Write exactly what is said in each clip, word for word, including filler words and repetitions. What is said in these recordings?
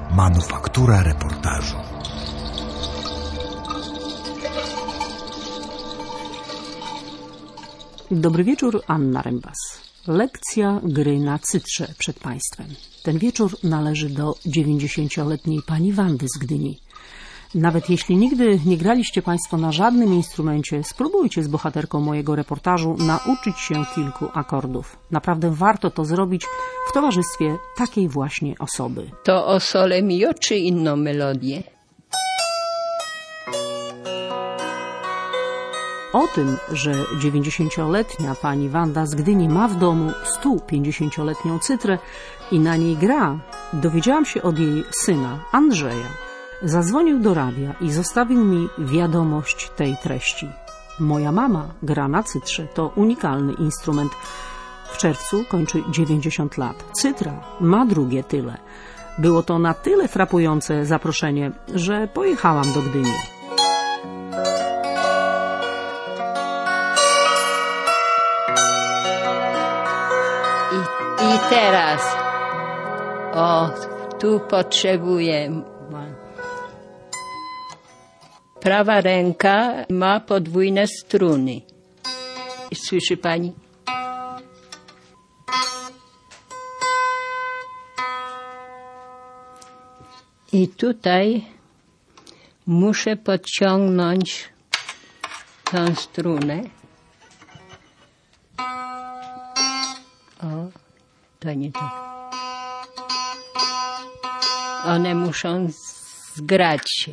Manufaktura reportażu. Dobry wieczór, Anna Rembas. Lekcja gry na cytrze przed Państwem. Ten wieczór należy do dziewięćdziesięcioletniej pani Wandy z Gdyni. Nawet jeśli nigdy nie graliście Państwo na żadnym instrumencie, spróbujcie z bohaterką mojego reportażu nauczyć się kilku akordów. Naprawdę warto to zrobić w towarzystwie takiej właśnie osoby. To o sole mio czy inną melodię? O tym, że dziewięćdziesięcioletnia pani Wanda z Gdyni ma w domu stu pięćdziesięcioletnią cytrę i na niej gra, dowiedziałam się od jej syna, Andrzeja. Zadzwonił do radia i zostawił mi wiadomość tej treści. Moja mama gra na cytrze, to unikalny instrument. W czerwcu kończy dziewięćdziesiąt lat. Cytra ma drugie tyle. Było to na tyle frapujące zaproszenie, że pojechałam do Gdyni. I, i teraz, o, tu potrzebuję. Prawa ręka ma podwójne struny. Słyszy pani? I tutaj muszę podciągnąć tą strunę. O, to nie tak. One muszą zgrać się.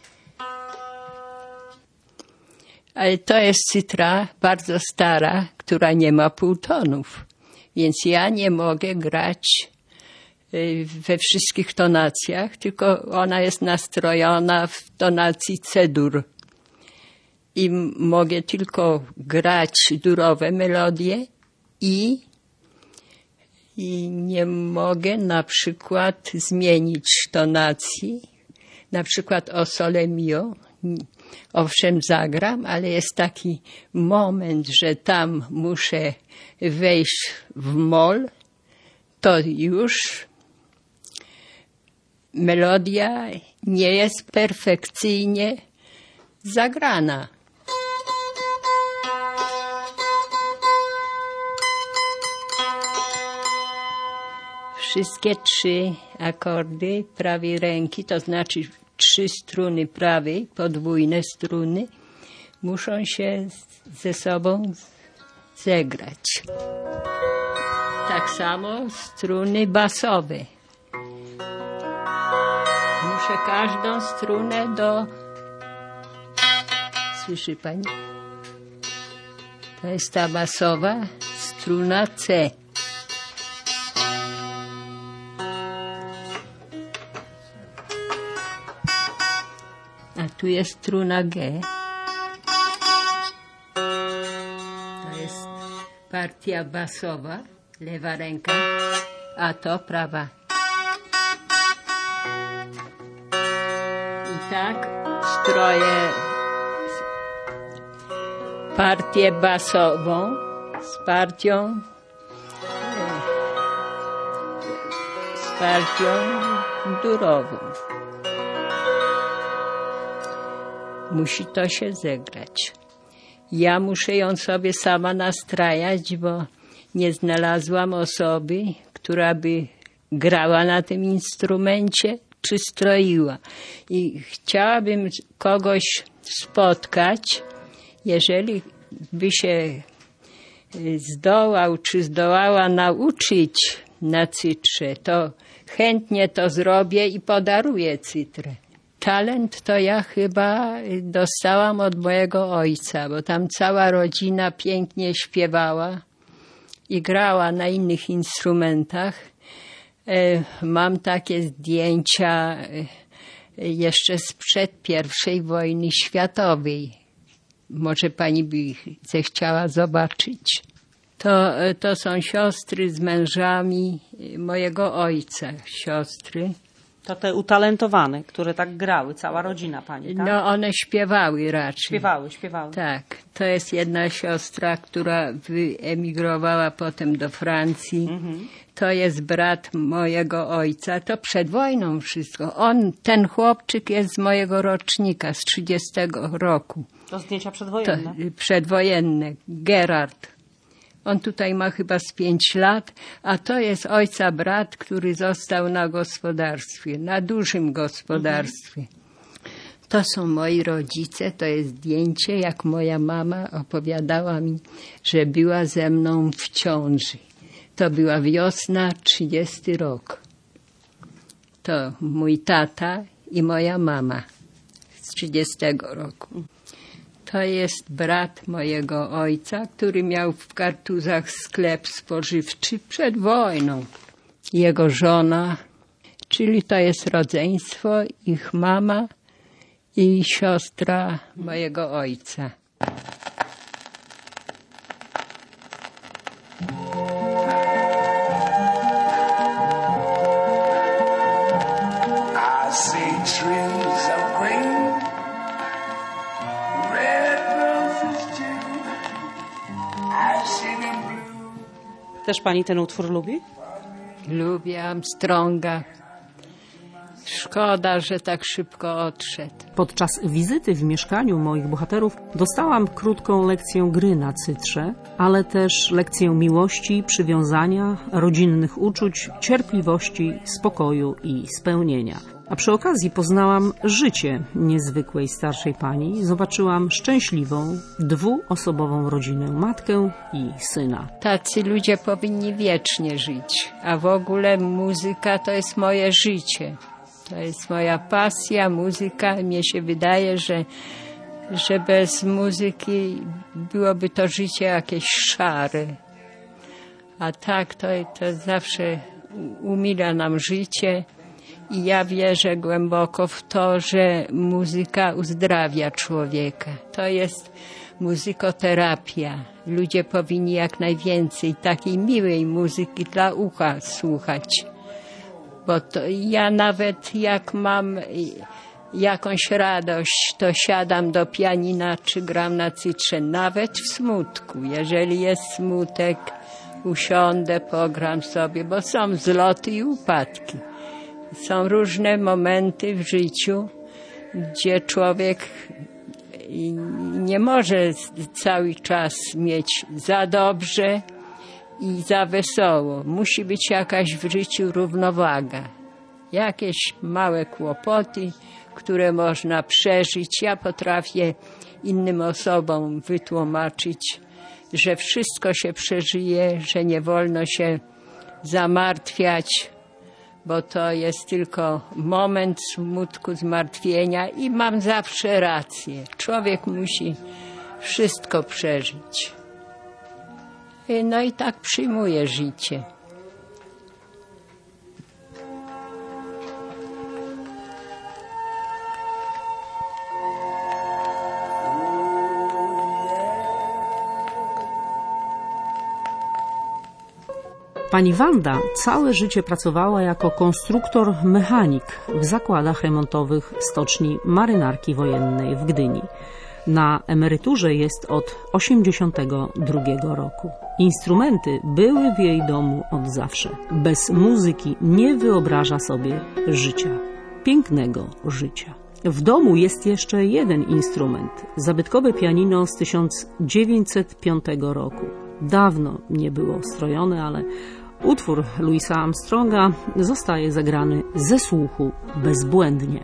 Ale to jest cytra bardzo stara, która nie ma półtonów. Więc ja nie mogę grać we wszystkich tonacjach, tylko ona jest nastrojona w tonacji C-dur. I mogę tylko grać durowe melodie i, i nie mogę na przykład zmienić tonacji. Na przykład o sole mio. Owszem, zagram, ale jest taki moment, że tam muszę wejść w mol, to już melodia nie jest perfekcyjnie zagrana. Wszystkie trzy akordy prawej ręki, to znaczy trzy struny prawej, podwójne struny, muszą się ze sobą zegrać. Tak samo struny basowe. Muszę każdą strunę do... Słyszy pani? To jest ta basowa struna C. A tu jest struna G. To jest partia basowa, lewa ręka, a to prawa. I tak stroję partię basową z partią z partią durową. Musi to się zegrać. Ja muszę ją sobie sama nastrajać, bo nie znalazłam osoby, która by grała na tym instrumencie czy stroiła. I chciałabym kogoś spotkać, jeżeli by się zdołał czy zdołała nauczyć na cytrze, to chętnie to zrobię i podaruję cytrę. Talent to ja chyba dostałam od mojego ojca, bo tam cała rodzina pięknie śpiewała i grała na innych instrumentach. Mam takie zdjęcia jeszcze sprzed pierwszej wojny światowej. Może pani by ich zechciała zobaczyć. To, to są siostry z mężami mojego ojca, siostry. To te utalentowane, które tak grały, cała rodzina pani, tak? No one śpiewały raczej. Śpiewały, śpiewały. Tak. To jest jedna siostra, która wyemigrowała potem do Francji. Mhm. To jest brat mojego ojca. To przed wojną wszystko. On, ten chłopczyk jest z mojego rocznika, z trzydziestego roku. To zdjęcia przedwojenne? To, przedwojenne. Gerard. On tutaj ma chyba z pięć lat, a to jest ojca brat, który został na gospodarstwie, na dużym gospodarstwie. Mhm. To są moi rodzice, to jest zdjęcie, jak moja mama opowiadała mi, że była ze mną w ciąży. To była wiosna, trzydziesty rok. To mój tata i moja mama z trzydziestego roku. To jest brat mojego ojca, który miał w Kartuzach sklep spożywczy przed wojną. Jego żona, czyli to jest rodzeństwo, ich mama i siostra mojego ojca. Też pani ten utwór lubi? Lubię Armstronga. Szkoda, że tak szybko odszedł. Podczas wizyty w mieszkaniu moich bohaterów dostałam krótką lekcję gry na cytrze, ale też lekcję miłości, przywiązania, rodzinnych uczuć, cierpliwości, spokoju i spełnienia. A przy okazji poznałam życie niezwykłej starszej pani. Zobaczyłam szczęśliwą, dwuosobową rodzinę, matkę i syna. Tacy ludzie powinni wiecznie żyć, a w ogóle muzyka to jest moje życie. To jest moja pasja, muzyka. Mnie się wydaje, że, że bez muzyki byłoby to życie jakieś szare. A tak to, to zawsze umila nam życie. I ja wierzę głęboko w to, że muzyka uzdrawia człowieka. To jest muzykoterapia. Ludzie powinni jak najwięcej takiej miłej muzyki dla ucha słuchać. Bo to ja nawet jak mam jakąś radość, to siadam do pianina czy gram na cytrze, nawet w smutku. Jeżeli jest smutek, usiądę, pogram sobie, bo są wzloty i upadki. Są różne momenty w życiu, gdzie człowiek nie może cały czas mieć za dobrze i za wesoło. Musi być jakaś w życiu równowaga. Jakieś małe kłopoty, które można przeżyć. Ja potrafię innym osobom wytłumaczyć, że wszystko się przeżyje, że nie wolno się zamartwiać, bo to jest tylko moment smutku, zmartwienia i mam zawsze rację. Człowiek musi wszystko przeżyć. No i tak przyjmuję życie. Pani Wanda całe życie pracowała jako konstruktor-mechanik w zakładach remontowych stoczni Marynarki Wojennej w Gdyni. Na emeryturze jest od osiemdziesiątego drugiego roku. Instrumenty były w jej domu od zawsze. Bez muzyki nie wyobraża sobie życia, pięknego życia. W domu jest jeszcze jeden instrument, zabytkowe pianino z tysiąc dziewięćset piątego roku. Dawno nie było strojone, ale utwór Louisa Armstronga zostaje zagrany ze słuchu bezbłędnie.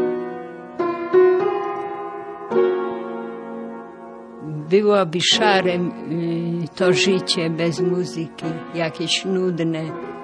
Byłoby szarem to życie bez muzyki, jakieś nudne,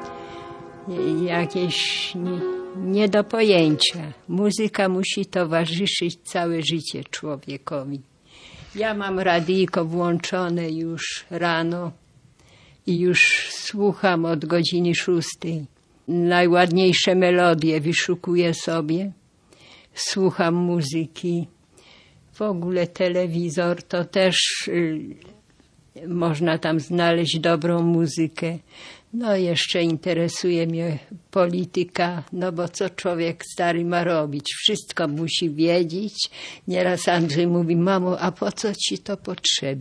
jakieś nie, nie do pojęcia. Muzyka musi towarzyszyć całe życie człowiekowi. Ja mam radyjko włączone już rano i już słucham od godziny szóstej. Najładniejsze melodie wyszukuję sobie, słucham muzyki. W ogóle telewizor to też y, można tam znaleźć dobrą muzykę. No jeszcze interesuje mnie polityka, no bo co człowiek stary ma robić? Wszystko musi wiedzieć. Nieraz Andrzej mówi: mamo, a po co ci to potrzebne?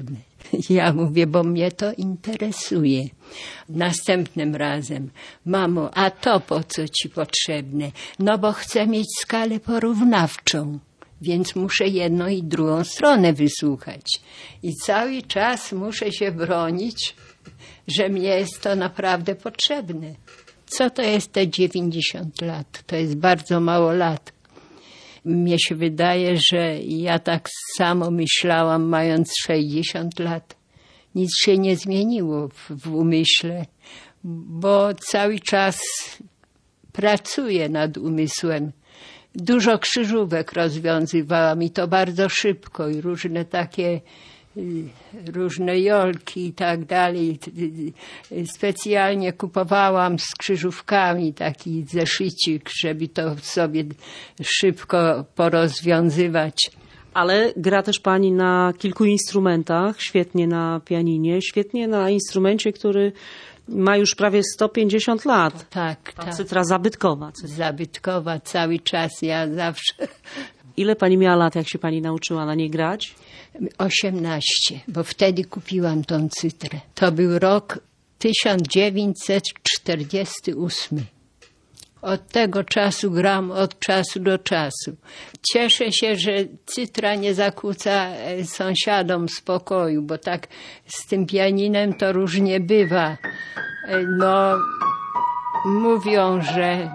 Ja mówię, bo mnie to interesuje. Następnym razem, mamo, a to po co ci potrzebne? No bo chcę mieć skalę porównawczą, więc muszę jedną i drugą stronę wysłuchać. I cały czas muszę się bronić, że mnie jest to naprawdę potrzebne. Co to jest te dziewięćdziesiąt lat? To jest bardzo mało lat. Mnie się wydaje, że ja tak samo myślałam, mając sześćdziesiąt lat. Nic się nie zmieniło w, w umyśle, bo cały czas pracuję nad umysłem. Dużo krzyżówek rozwiązywałam i to bardzo szybko i różne takie, różne jolki i tak dalej. Specjalnie kupowałam z krzyżówkami taki zeszycik, żeby to sobie szybko porozwiązywać. Ale gra też pani na kilku instrumentach, świetnie na pianinie, świetnie na instrumencie, który ma już prawie sto pięćdziesiąt lat. Tak, Ta tak. cytra zabytkowa. Cytra. Zabytkowa cały czas, ja zawsze. Ile pani miała lat, jak się pani nauczyła na niej grać? osiemnaście, bo wtedy kupiłam tą cytrę. To był rok tysiąc dziewięćset czterdziesty ósmy. Od tego czasu gram od czasu do czasu. Cieszę się, że cytra nie zakłóca sąsiadom spokoju, bo tak z tym pianinem to różnie bywa. No, mówią, że...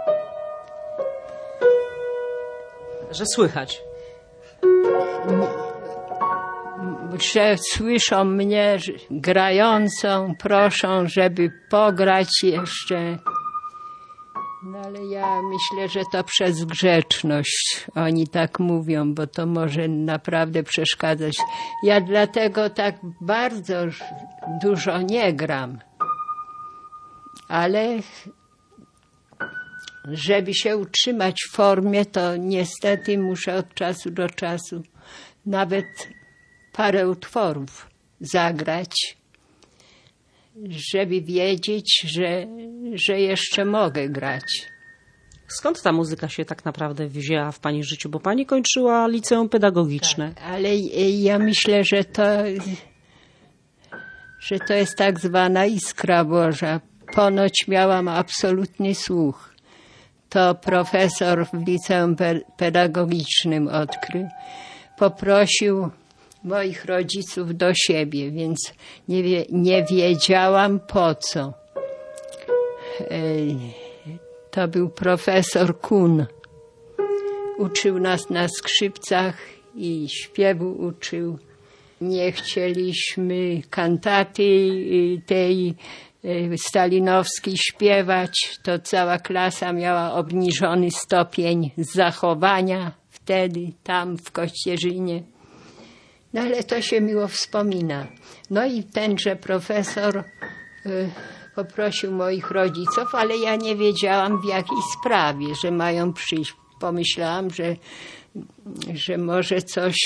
Że słychać. Że słyszą mnie grającą, proszą, żeby pograć jeszcze. No ale ja myślę, że to przez grzeczność oni tak mówią, bo to może naprawdę przeszkadzać. Ja dlatego tak bardzo dużo nie gram. Ale żeby się utrzymać w formie, to niestety muszę od czasu do czasu nawet parę utworów zagrać, żeby wiedzieć, że, że jeszcze mogę grać. Skąd ta muzyka się tak naprawdę wzięła w pani życiu? Bo pani kończyła liceum pedagogiczne. Tak, ale ja myślę, że to, że to jest tak zwana iskra Boża. Ponoć miałam absolutny słuch. To profesor w liceum pedagogicznym odkrył. Poprosił moich rodziców do siebie, więc nie, wie, nie wiedziałam po co. To był profesor Kuhn. Uczył nas na skrzypcach i śpiewu uczył. Nie chcieliśmy kantaty tej stalinowskiej śpiewać. To cała klasa miała obniżony stopień zachowania wtedy, tam w Kościerzynie. No ale to się miło wspomina. No i tenże profesor y, poprosił moich rodziców, ale ja nie wiedziałam w jakiej sprawie, że mają przyjść. Pomyślałam, że, że może coś,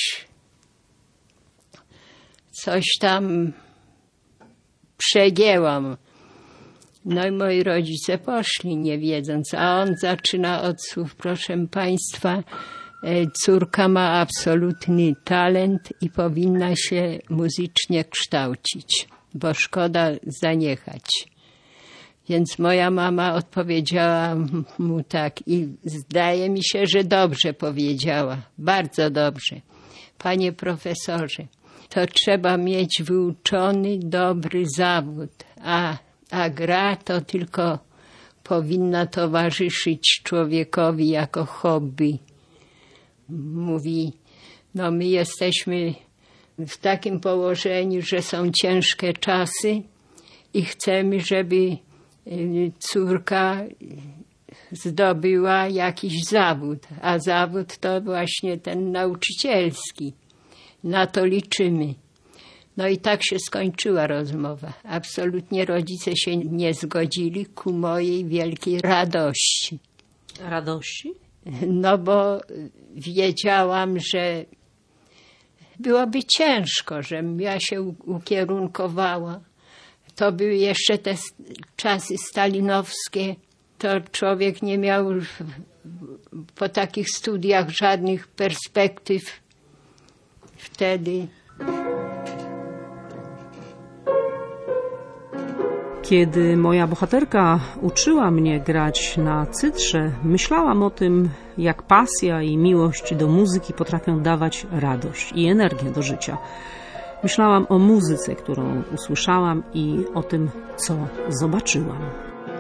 coś tam przegięłam. No i moi rodzice poszli, nie wiedząc, a on zaczyna od słów, proszę państwa, córka ma absolutny talent i powinna się muzycznie kształcić, bo szkoda zaniechać. Więc moja mama odpowiedziała mu tak i zdaje mi się, że dobrze powiedziała, bardzo dobrze. Panie profesorze, to trzeba mieć wyuczony, dobry zawód, a, a gra to tylko powinna towarzyszyć człowiekowi jako hobby. Mówi, no my jesteśmy w takim położeniu, że są ciężkie czasy i chcemy, żeby córka zdobyła jakiś zawód, a zawód to właśnie ten nauczycielski. Na to liczymy. No i tak się skończyła rozmowa. Absolutnie rodzice się nie zgodzili ku mojej wielkiej radości. Radości? No bo wiedziałam, że byłoby ciężko, żebym ja się ukierunkowała. To były jeszcze te czasy stalinowskie. To człowiek nie miał po takich studiach żadnych perspektyw. Wtedy Kiedy moja bohaterka uczyła mnie grać na cytrze, myślałam o tym, jak pasja i miłość do muzyki potrafią dawać radość i energię do życia. Myślałam o muzyce, którą usłyszałam i o tym, co zobaczyłam.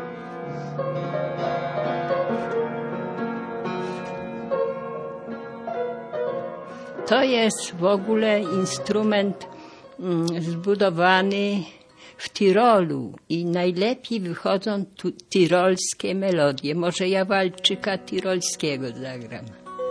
To jest w ogóle instrument zbudowany w Tirolu i najlepiej wychodzą tu tirolskie melodie. Może ja walczyka tirolskiego zagram.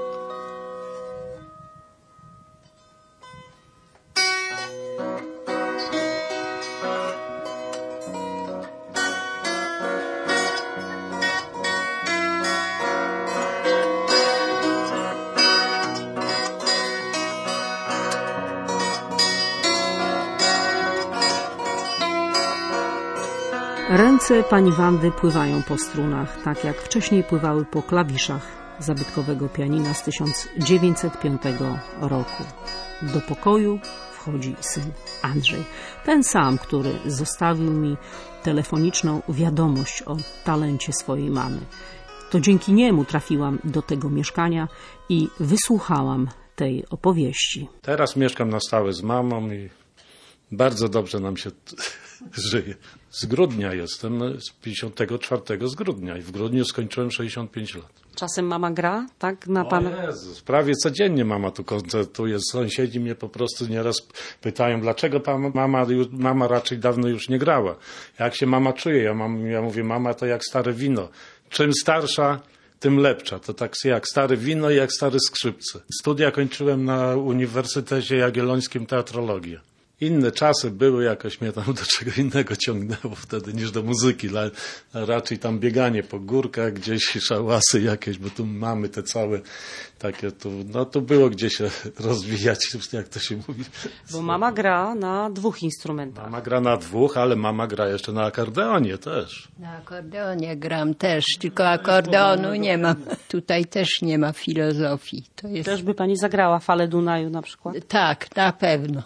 Ręce pani Wandy pływają po strunach, tak jak wcześniej pływały po klawiszach zabytkowego pianina z tysiąc dziewięćset piątego roku. Do pokoju wchodzi syn Andrzej, ten sam, który zostawił mi telefoniczną wiadomość o talencie swojej mamy. To dzięki niemu trafiłam do tego mieszkania i wysłuchałam tej opowieści. Teraz mieszkam na stałe z mamą i bardzo dobrze nam się żyje. Z grudnia jestem, z pięćdziesiątego czwartego z grudnia i w grudniu skończyłem sześćdziesiąt pięć lat. Czasem mama gra, tak? Na pana... O Jezus, prawie codziennie mama tu koncertuje. Sąsiedzi mnie po prostu nieraz pytają, dlaczego pan, mama, mama raczej dawno już nie grała. Jak się mama czuje? Ja, mam, ja mówię, mama to jak stare wino. Czym starsza, tym lepsza. To tak jak stare wino i jak stare skrzypce. Studia kończyłem na Uniwersytecie Jagiellońskim teatrologię. Inne czasy były, jakoś mnie tam do czego innego ciągnęło wtedy niż do muzyki. Raczej tam bieganie po górkach, gdzieś szałasy jakieś, bo tu mamy te całe takie, tu, no tu było gdzie się rozwijać, jak to się mówi. Bo mama gra na dwóch instrumentach. Mama gra na dwóch, ale mama gra jeszcze na akordeonie też. Na akordeonie gram też, tylko akordeonu nie mam. Tutaj też nie ma filozofii. To jest... Też by pani zagrała Falę Dunaju na przykład? Tak, na pewno.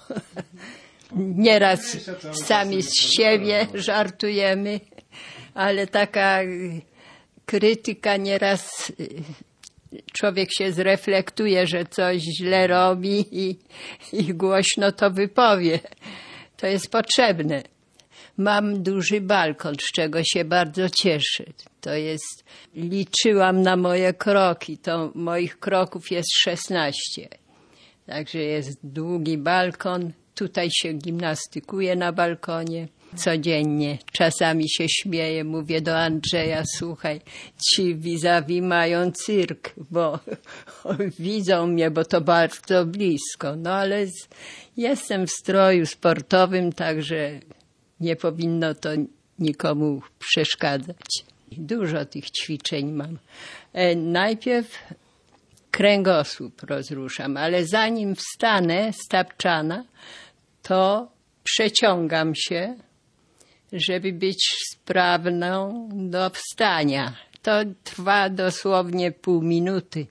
Nieraz sami z siebie żartujemy, ale taka krytyka nieraz człowiek się zreflektuje, że coś źle robi i, i głośno to wypowie. To jest potrzebne. Mam duży balkon, z czego się bardzo cieszę. To jest, liczyłam na moje kroki, to moich kroków jest szesnaście. Także jest długi balkon. Tutaj się gimnastykuję na balkonie codziennie. Czasami się śmieję, mówię do Andrzeja, słuchaj, ci vis-a-vis mają cyrk, bo widzą mnie, bo to bardzo blisko. No ale z, jestem w stroju sportowym, także nie powinno to nikomu przeszkadzać. Dużo tych ćwiczeń mam. E, najpierw kręgosłup rozruszam, ale zanim wstanę z tapczana, to przeciągam się, żeby być sprawną do wstania. To trwa dosłownie pół minuty.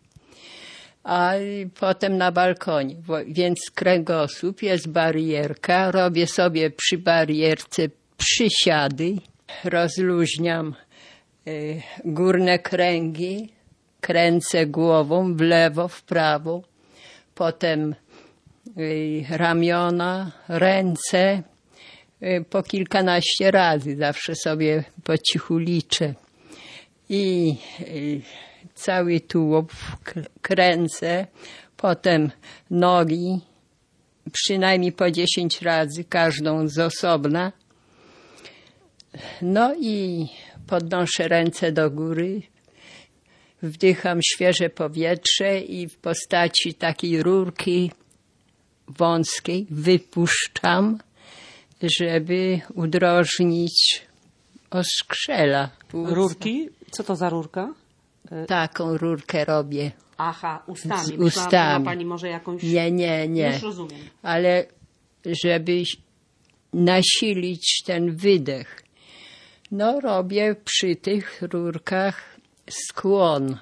A potem na balkonie, więc kręgosłup, jest barierka, robię sobie przy barierce przysiady, rozluźniam y, górne kręgi, kręcę głową w lewo, w prawo, potem y, ramiona, ręce, y, po kilkanaście razy, zawsze sobie po cichu liczę. I y, cały tułów kręcę, potem nogi, przynajmniej po dziesięć razy, każdą z osobna. No i podnoszę ręce do góry, wdycham świeże powietrze i w postaci takiej rurki wąskiej wypuszczam, żeby udrożnić oskrzela. Rurki? Co to za rurka? Taką rurkę robię. Aha, ustami. Z ustami. Ma pani może jakąś... Nie, nie, nie. Już rozumiem. Ale żeby nasilić ten wydech, no robię przy tych rurkach skłon.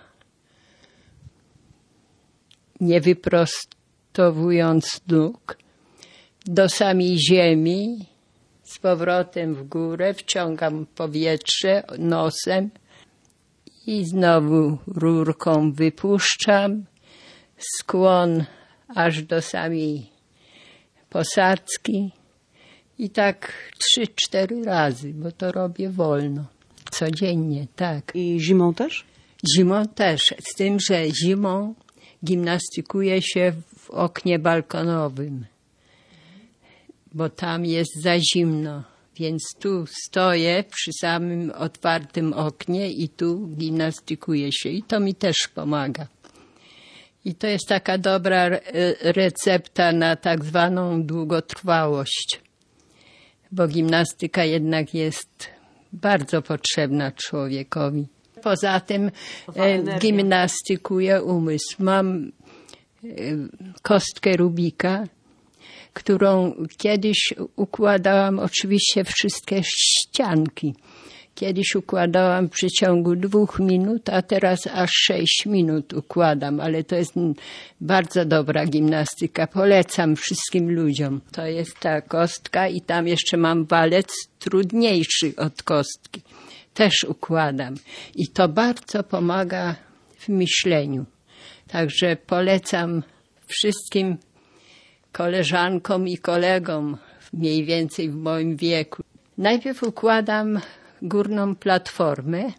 Nie wyprostowując nóg do samej ziemi, z powrotem w górę, wciągam powietrze nosem i znowu rurką wypuszczam. Skłon aż do samej posadzki i tak trzy, cztery razy, bo to robię wolno, codziennie, tak. I zimą też? Zimą też, z tym, że zimą gimnastykuję się w oknie balkonowym, bo tam jest za zimno, więc tu stoję przy samym otwartym oknie i tu gimnastykuję się i to mi też pomaga. I to jest taka dobra recepta na tak zwaną długotrwałość, bo gimnastyka jednak jest bardzo potrzebna człowiekowi. Poza tym e, gimnastykuję umysł. Mam e, kostkę Rubika, którą kiedyś układałam oczywiście wszystkie ścianki. Kiedyś układałam w przeciągu dwóch minut, a teraz aż sześć minut układam, ale to jest bardzo dobra gimnastyka. Polecam wszystkim ludziom. To jest ta kostka i tam jeszcze mam walec trudniejszy od kostki. Też układam. I to bardzo pomaga w myśleniu. Także polecam wszystkim koleżankom i kolegom mniej więcej w moim wieku. Najpierw układam górną platformę,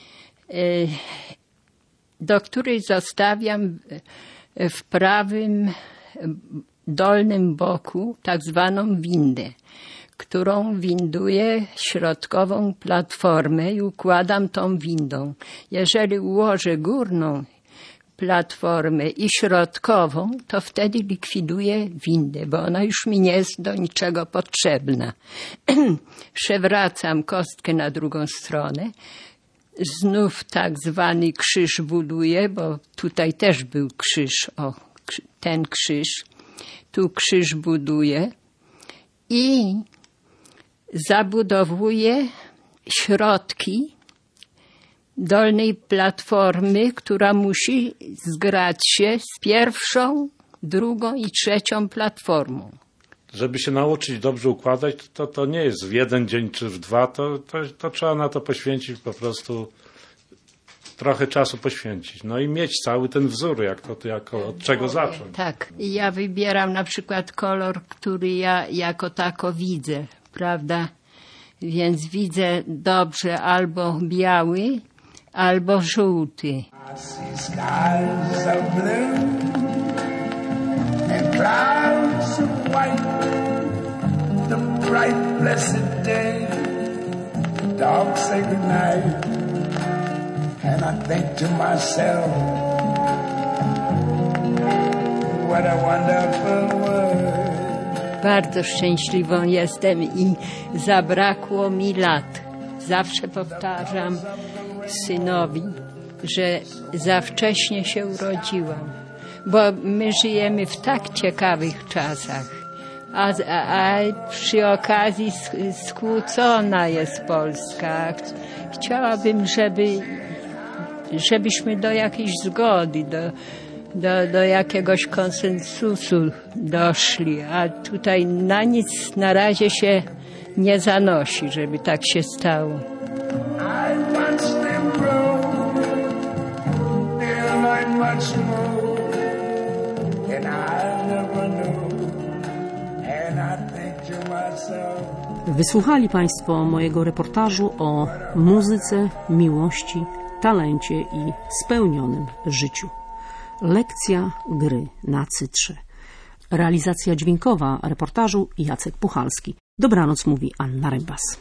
do której zostawiam w prawym dolnym boku tak zwaną windę, którą winduję środkową platformę i układam tą windą. Jeżeli ułożę górną platformę i środkową, to wtedy likwiduję windę, bo ona już mi nie jest do niczego potrzebna. Przewracam kostkę na drugą stronę. Znów tak zwany krzyż buduję, bo tutaj też był krzyż, o, ten krzyż. Tu krzyż buduję i zabudowuję środki dolnej platformy, która musi zgrać się z pierwszą, drugą i trzecią platformą. Żeby się nauczyć dobrze układać, to, to nie jest w jeden dzień czy w dwa, to, to, to trzeba na to poświęcić po prostu trochę czasu poświęcić. No i mieć cały ten wzór, jak to, jako, od czego zacząć. Tak. I ja wybieram na przykład kolor, który ja jako tako widzę, prawda? Więc widzę dobrze albo biały, albo żółty. I see skies of blue and clouds of white, the bright blessed day, the dark sacred night, and I think to myself, what a wonderful world. Bardzo szczęśliwą jestem i zabrakło mi lat. Zawsze powtarzam synowi, że za wcześnie się urodziłam, bo my żyjemy w tak ciekawych czasach, a, a, a przy okazji skłócona jest Polska. Chciałabym, żeby, żebyśmy do jakiejś zgody, do, do, do jakiegoś konsensusu doszli, a tutaj na nic na razie się nie zanosi, żeby tak się stało. I watched them grow, they'll learn much more than I never knew, and I think to myself. Wysłuchali Państwo mojego reportażu o muzyce, miłości, talencie i spełnionym życiu. Lekcja gry na cytrze. Realizacja dźwiękowa reportażu Jacek Puchalski. Dobranoc, mówi Anna Rybas.